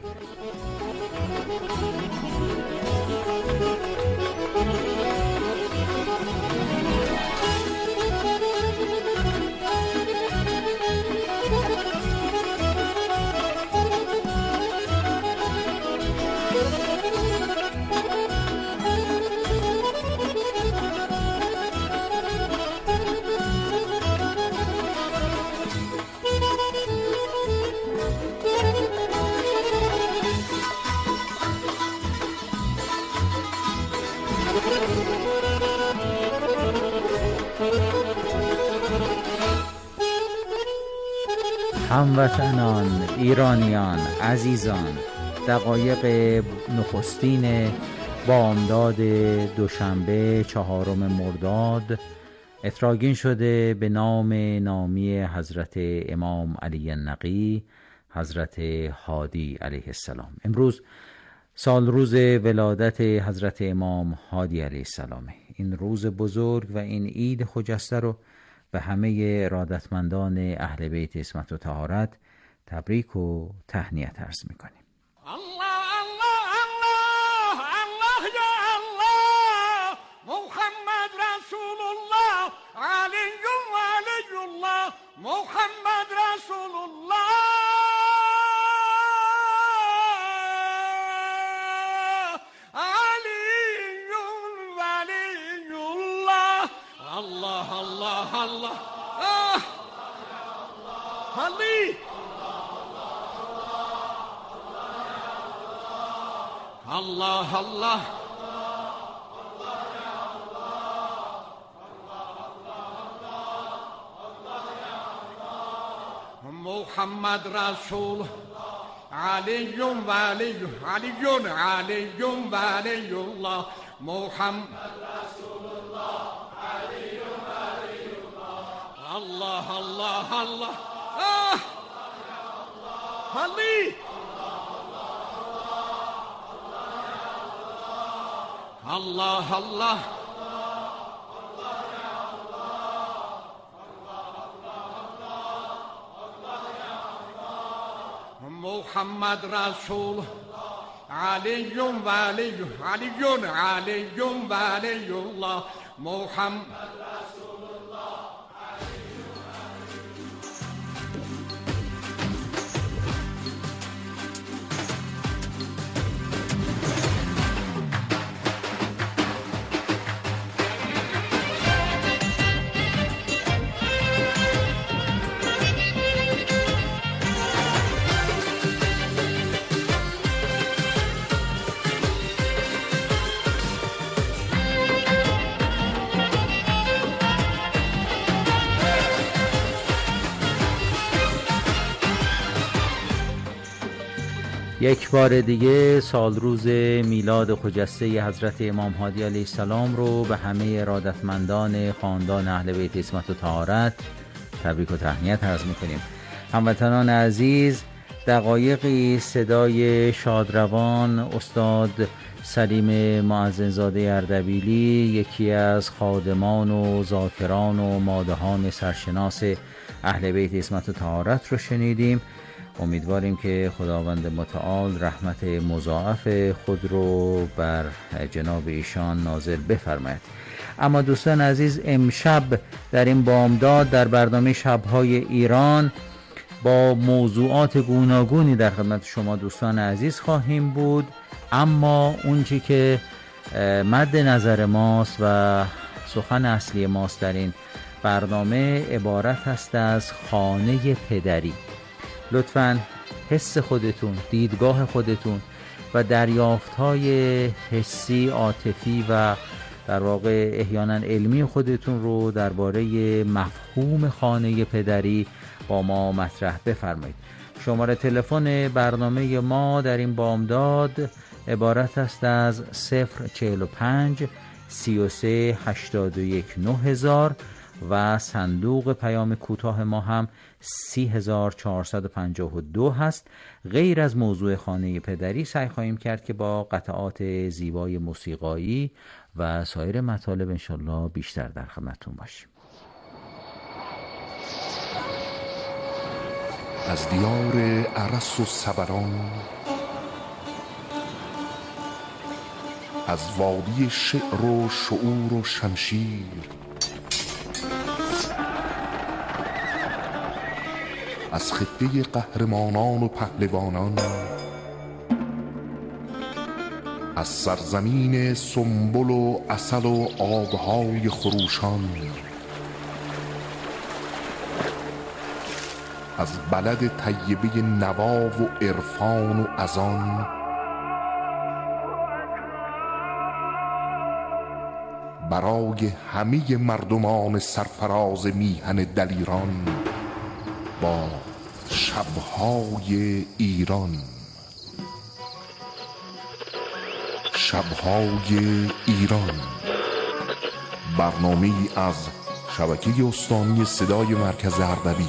هموطنان، ایرانیان، عزیزان، دقایق نخستین بامداد دوشنبه چهارم مرداد اتراگین شده به نام نامی حضرت امام علی النقی، حضرت هادی علیه السلام. امروز سال روز ولادت حضرت امام هادی علیه السلام. این روز بزرگ و این عید خجسته رو به همه ارادتمندان اهل بیت عصمت و طهارت تبریک و تهنیت عرض میکنیم. محمد رسول الله علی ولی الله الله الله الله علی الله الله محمد رسول علی ولی علی علی ولی الله محمد رسول الله علی ولی الله الله الله الله علی الله الله محمد رسول علی ولی علی علی ولی الله محمد رسول الله. یک بار دیگه سال روز میلاد خجسته حضرت امام هادی علیه السلام رو به همه ارادتمندان خاندان اهل بیت عصمت و طهارت تبریک و تهنیت عرض میکنیم. هموطنان عزیز، دقایقی صدای شادروان استاد سلیم معزنزاده اردبیلی، یکی از خادمان و ذاکران و مادحان سرشناس اهل بیت عصمت و طهارت رو شنیدیم. امیدواریم که خداوند متعال رحمت مضاعف خود رو بر جناب ایشان نازل بفرماید. اما دوستان عزیز، امشب در این بامداد در برنامه شب‌های ایران با موضوعات گوناگونی در خدمت شما دوستان عزیز خواهیم بود، اما اون چی که مد نظر ماست و سخن اصلی ماست در این برنامه عبارت است از خانه پدری. لطفاً حس خودتون، دیدگاه خودتون و دریافت‌های حسی، عاطفی و در واقع احیانا علمی خودتون رو درباره مفهوم خانه پدری با ما مطرح بفرمایید. شماره تلفن برنامه ما در این بامداد عبارت است از صفر چهل و پنج سی و سه هشتاد و یک نه هزار و صندوق پیام کوتاه ما هم سی هزار چهارصد و پنجاه و دو هست. غیر از موضوع خانه پدری سعی خواهیم کرد که با قطعات زیبای موسیقایی و سایر مطالب انشالله بیشتر در خدمتتون باشیم. از دیار ارس و صبران، از وادی شعر و شعور و شمشیر، از خطه قهرمانان و پهلوانان، از سرزمین سنبل و عسل و آبهای خروشان، از بلد طیبه نوا و عرفان و اذان، برای همه مردمان سرفراز میهن دلیران با شبهای ایران. شبهای ایران، برنامه‌ای از شبکه استانی صدای مرکز اردبیل.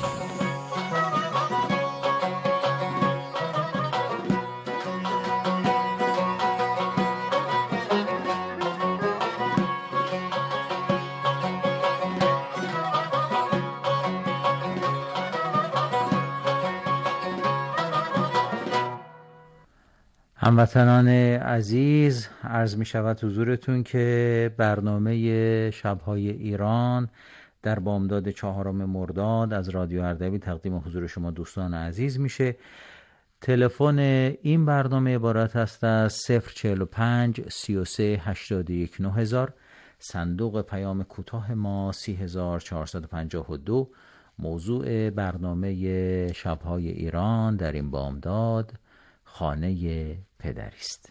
هموطنان عزیز، عرض می شود حضورتون که برنامه شب‌های ایران در بامداد چهارم مرداد از رادیو اردبیل تقدیم حضور شما دوستان عزیز میشه. تلفن این برنامه عبارت است از صفر چهل و پنج سی و سه هشتاد و یک نه هزار. صندوق پیام کوتاه ما سی هزار چهارصد و پنجاه و دو. موضوع برنامه شب‌های ایران در این بامداد خانه پدری است.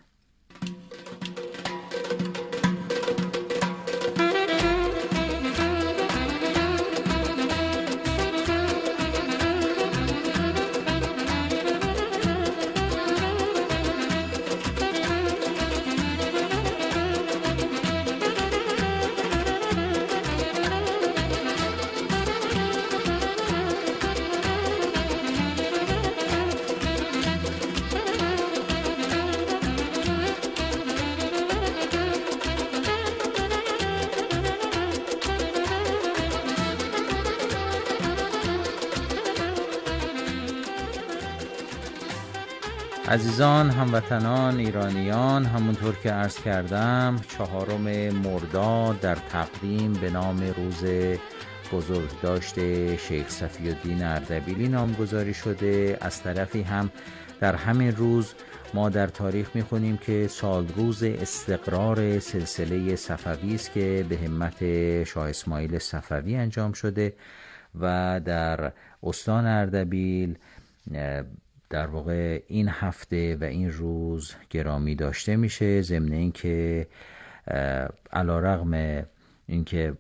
عزیزان، هموطنان ایرانیان، همونطور که عرض کردم چهارم مرداد در تقویم به نام روز بزرگداشت شیخ صفی الدین اردبیلی نامگذاری شده. از طرفی هم در همین روز ما در تاریخ میخونیم که سال روز استقرار سلسله صفوی است که به همت شاه اسماعیل صفوی انجام شده و در استان اردبیل در واقع این هفته و این روز گرامی داشته میشه. ضمن اینکه علیرغم اینکه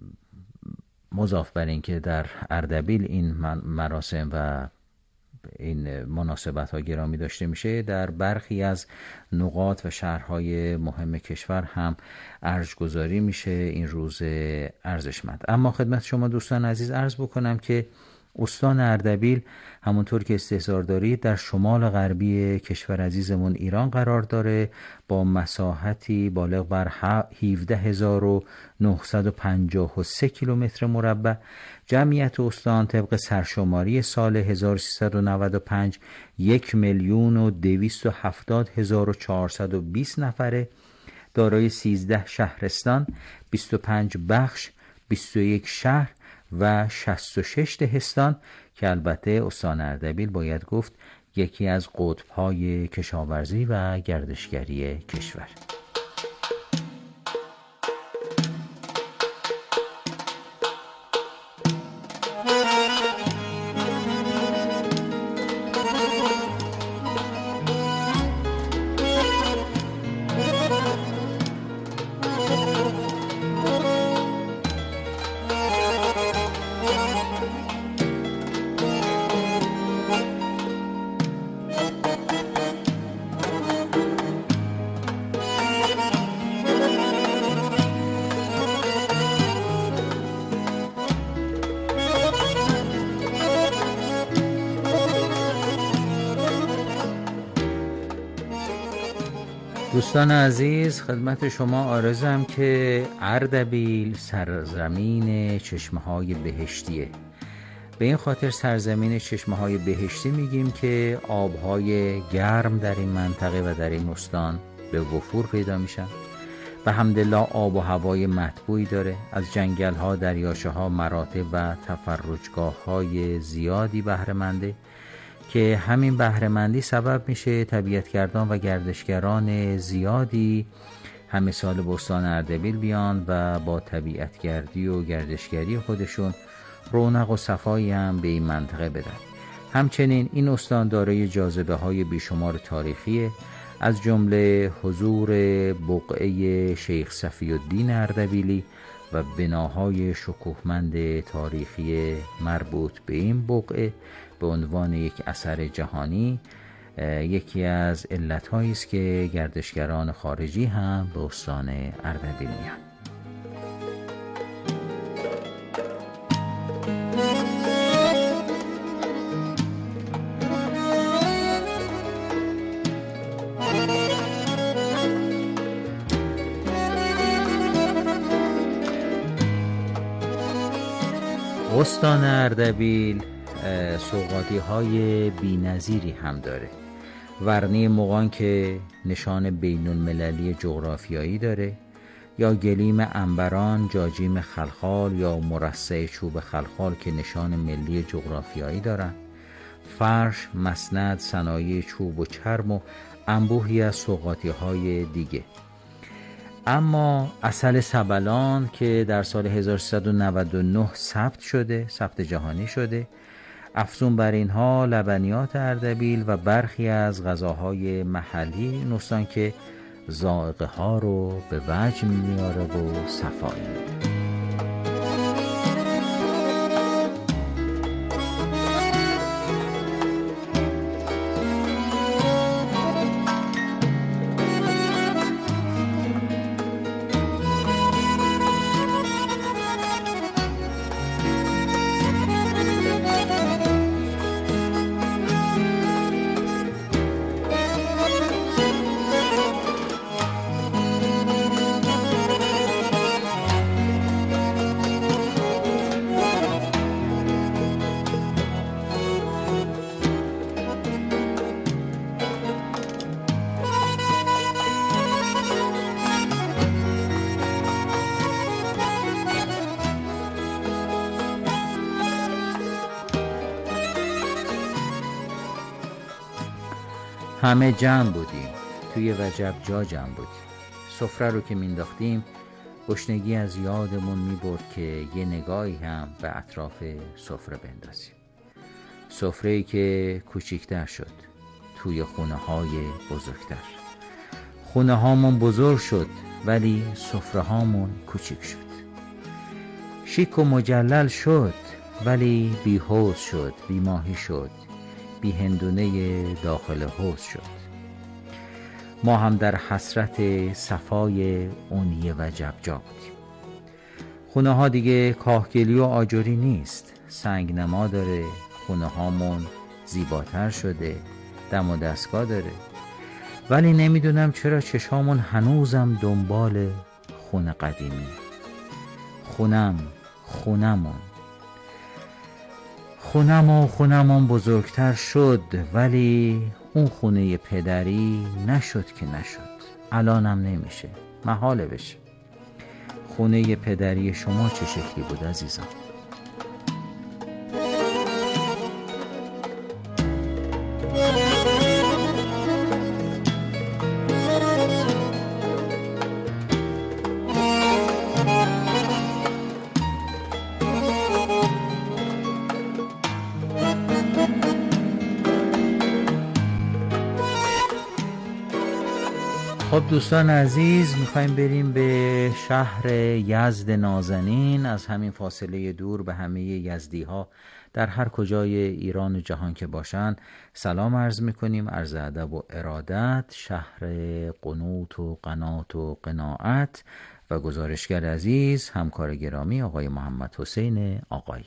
مضاف بر اینکه در اردبیل این مراسم و این مناسبت ها گرامی داشته میشه، در برخی از نقاط و شهرهای مهم کشور هم ارجگذاری میشه این روز ارزشمند. اما خدمت شما دوستان عزیز عرض بکنم که استان اردبیل همونطور که استحضار دارید در شمال غربی کشور عزیزمون ایران قرار داره با مساحتی بالغ بر هفده هزار و نهصد و پنجاه و سه کیلومتر مربع. جمعیت استان طبق سرشماری سال هزار و سیصد و نود و پنج یک میلیون و دویست و هفتاد هزار و چهارصد و بیست نفره. دارای سیزده شهرستان، بیست و پنج بخش، بیست و یک شهر و شصت و شش دهستان که البته استان اردبیل باید گفت یکی از قطب‌های کشاورزی و گردشگری کشور. دوستان عزیز، خدمت شما عارضم که اردبیل سرزمین چشمه‌های بهشتیه. به این خاطر سرزمین چشمه‌های بهشتی میگیم که آبهای گرم در این منطقه و در این استان به وفور پیدا میشن. و الحمدلله آب و هوای مطبوعی داره. از جنگل‌ها، دریاچه‌ها، مراتع و تفرجگاه‌های زیادی بهره منده که همین بهره‌مندی سبب میشه طبیعتگردان و گردشگران زیادی همه سال به استان اردبیل بیان و با طبیعتگردی و گردشگری خودشون رونق و صفایی هم به این منطقه بدن. همچنین این استان دارای جاذبه‌های بیشمار تاریخیه، از جمله حضور بقعه شیخ صفی الدین اردبیلی و بناهای شکوهمند تاریخی مربوط به این بقعه به عنوان یک اثر جهانی یکی از علت‌هایی است که گردشگران خارجی هم به استان اردبیل میان. استان اردبیل سوغاتی های بی نظیری هم داره. ورنه مغان که نشان بین المللی جغرافیایی داره، یا گلیم عنبران، جاجیم خلخال یا مرصع چوب خلخال که نشان ملی جغرافیایی دارن، فرش، مسند، صنایع چوب و چرم و انبوهی از سوغاتی های دیگه. اما عسل سبلان که در سال هزار و سیصد و نود و نه ثبت شده، ثبت جهانی شده، افزون بر اینها لبنیات اردبیل و برخی از غذاهای محلی نوستان که ذائقه ها رو به وجه میاره و صفایی. همه جمع بودیم، توی وجب جا جمع بودیم. سفره رو که مینداختیم گشنگی از یادمون میبرد که یه نگاهی هم به اطراف سفره بندازیم. سفره‌ای که کوچیکتر شد توی خونه های بزرگتر. خونه هامون بزرگ شد ولی سفره هامون کوچیک شد. شیک و مجلل شد ولی بی حوض شد، بی ماهی شد، بی هندونه داخل حوض شد. ما هم در حسرت صفای اونی وجب جا بودیم. خونه ها دیگه کاهگلی و آجری نیست، سنگ نما داره، خونه هامون زیباتر شده، دم و دستگاه داره، ولی نمیدونم چرا چشامون هنوزم دنبال خونه قدیمی. خونم، خونمون خونم و خونمون بزرگتر شد ولی اون خونه پدری نشد که نشد. الانم نمیشه، محاله بشه. خونه پدری شما چه شکلی بود عزیزان؟ خب دوستان عزیز، میخوایم بریم به شهر یزد نازنین. از همین فاصله دور به همه یزدی ها در هر کجای ایران و جهان که باشن سلام عرض میکنیم، عرض ادب و ارادت. شهر قنوت و قنات و قناعت و گزارشگر عزیز همکار گرامی آقای محمد حسین آقایی.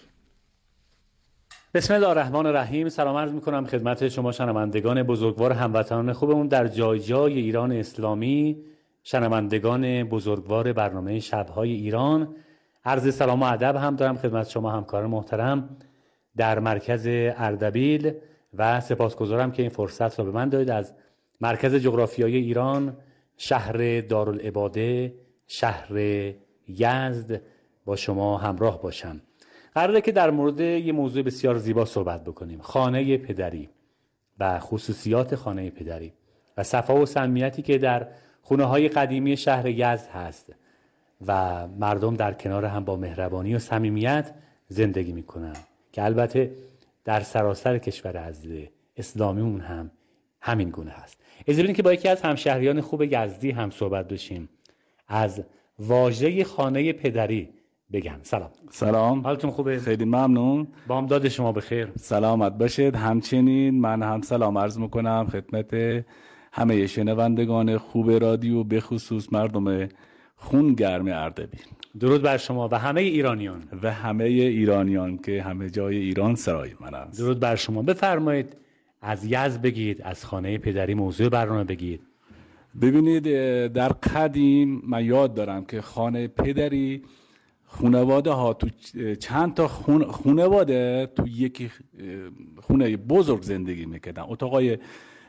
بسم الله الرحمن الرحیم. سلام عرض میکنم خدمت شما شنوندگان بزرگوار هموطنان خوبمون در جای جای ایران اسلامی، شنوندگان بزرگوار برنامه شب‌های ایران. عرض سلام و ادب هم دارم خدمت شما همکاران محترم در مرکز اردبیل و سپاسگزارم که این فرصت را به من دادید از مرکز جغرافیایی ایران، شهر دارالعباده، شهر یزد با شما همراه باشم. قراره که در مورد یه موضوع بسیار زیبا صحبت بکنیم، خانه پدری و خصوصیات خانه پدری و صفا و صمیمیتی که در خونه های قدیمی شهر یزد هست و مردم در کنار هم با مهربانی و صمیمیت زندگی میکنن که البته در سراسر کشور عزیز اسلامیمون هم همین گونه هست. اجازه بدین که با یکی از همشهریان خوب یزدی هم صحبت بشیم، از واژه خانه پدری بگم. سلام. سلام. حالتون خوبه؟ خیلی ممنون. بامداد شما بخیر. سلامت باشید. همچنین من هم سلام عرض میکنم خدمت همه شنوندگان خوب رادیو، به خصوص مردم خونگرم اردبیل. درود بر شما و همه ایرانیان و همه ایرانیان که همه جای ایران سرای من است. درود بر شما. بفرمایید از یزد بگید، از خانه پدری موضوع برنامه بگید. ببینید در قدیم من یاد دارم که خانه پدری خانواده ها تو چند تا خانواده تو یکی خونه بزرگ زندگی میکردن. اتاقای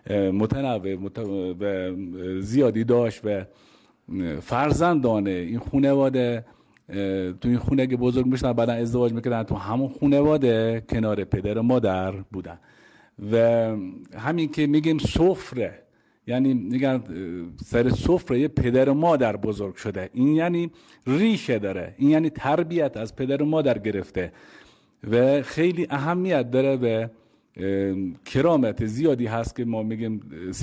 متنوع و زیادی داشت و فرزندان این خانواده تو این خونه که بزرگ میشدن بعدا ازدواج میکردن تو همون خانواده کنار پدر و مادر بودن و همین که میگیم سفره، یعنی میگن سر سفره پدر و مادر بزرگ شده، این یعنی ریشه داره، این یعنی تربیت از پدر و مادر گرفته و خیلی اهمیت داره و کرامت زیادی هست که ما میگیم